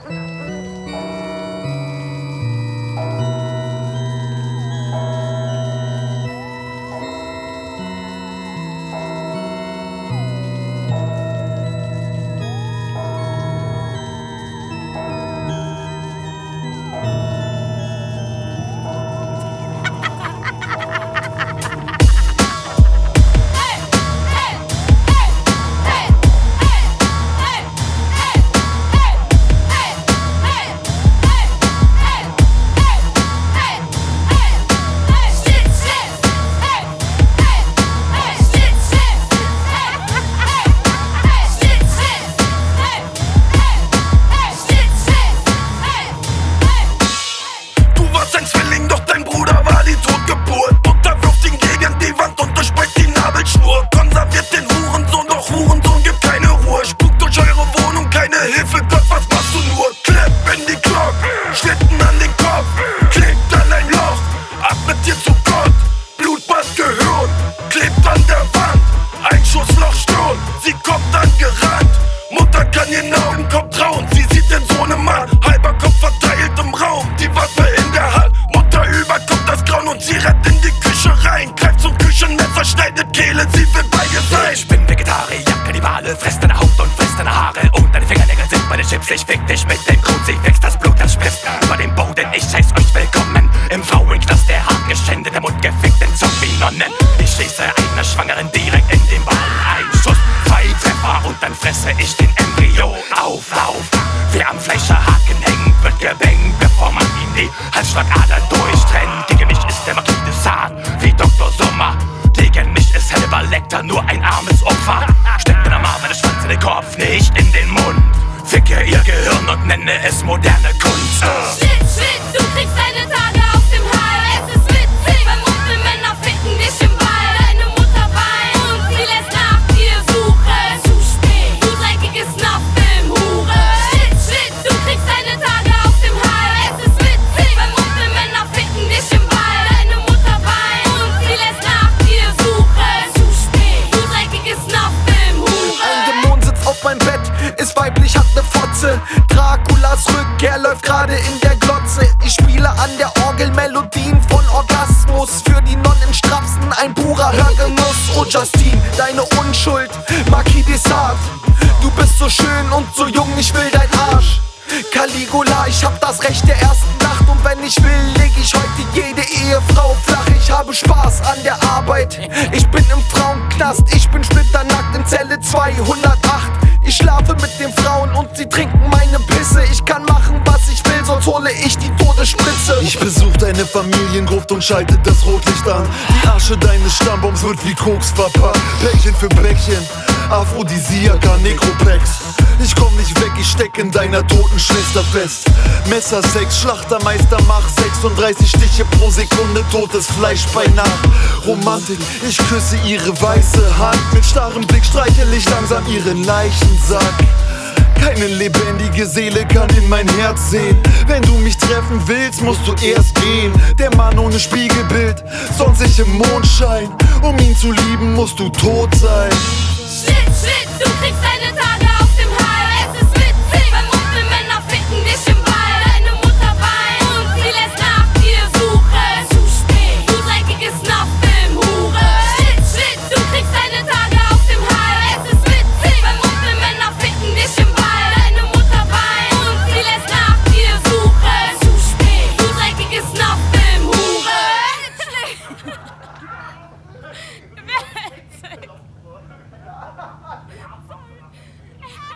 Ich bin Vegetarier, Kannibale, fress deine Haut und fress deine Haare. Und deine Fingernägel sind meine Chips. Ich fick dich mit dem Kruzifix, das Blut, das spritzt über den Boden. Ich heiß euch willkommen im Frauenknast, der hart geschändet, der Mund gefickt in Zombie-Nonnen. Ich schieße einer Schwangeren direkt in den Ball. Ein Schuss, 2 Treffer und dann fresse ich den Embryo auf. Wer am Fleischerhaken hängt, wird gebängt, bevor man ihm die Halsschlagader durchtrennt. Gegen mich ist der Marquis de Sade wie Dr. Sommer. Gegen mich ist Hannibal Lecter nur ein armes Opfer. Steckt mir am Arm meinen Schwanz in den Kopf, nicht in den Mund. Ficke ihr Gehirn und nenne es moderne Kunst. Shit, du kriegst deine Tage auf dem Hals. Es ist witzig, weil muntere Männer ficken dich im Ball. Deine Mutter weint und sie lässt nach dir suchen. Zu spät, du dreckiges Snuff-Film-Hure. Shit, du kriegst deine Tage auf dem Hals. Es ist witzig, weil muntere Männer ficken dich im Ball. Deine Mutter weint und sie lässt nach dir suchen. Zu spät, du dreckiges Snuff-Film-Hure. Ein Dämon sitzt auf meinem Bett, ist weiblich, hat ne Fotze. Draculas Rückkehr läuft gerade in der Glotze. Ich spiele an der Orgel Melodien von Orgasmus. Für die Nonnen Strapsen ein purer Hörgenuss. Oh Justine, deine Unschuld, Marquis de Sade. Du bist so schön und so jung, ich will dein Arsch. Caligula, ich hab das Recht der ersten Nacht. Und wenn ich will, leg ich heute jede Ehefrau flach. Ich habe Spaß an der Arbeit, ich bin im Frauenknast. Ich bin splitternackt in Zelle 208. Ich schlafe mit den Frauen und sie trinken meine Pisse. Ich kann machen, was ich will, sonst hole ich die Todesspritze. Ich besuch deine Familiengruft und schalte das Rotlicht an. Die Asche deines Stammbaums wird wie Koks verpackt. Päckchen für Päckchen, Aphrodisiaka, Necropex. Ich komm nicht weg, ich steck in deiner toten Schwester fest. Messersex, Schlachtermeister, mach 36 Stiche pro Sekunde, totes Fleisch bei Nacht. Romantik, ich küsse ihre weiße Hand. Mit starrem Blick streichel ich langsam ihren Leichensack. Keine lebendige Seele kann in mein Herz sehen. Wenn du mich treffen willst, musst du erst gehen. Der Mann ohne Spiegelbild, sonst ich im Mondschein. Um ihn zu lieben, musst du tot sein. Shit, du kriegst deine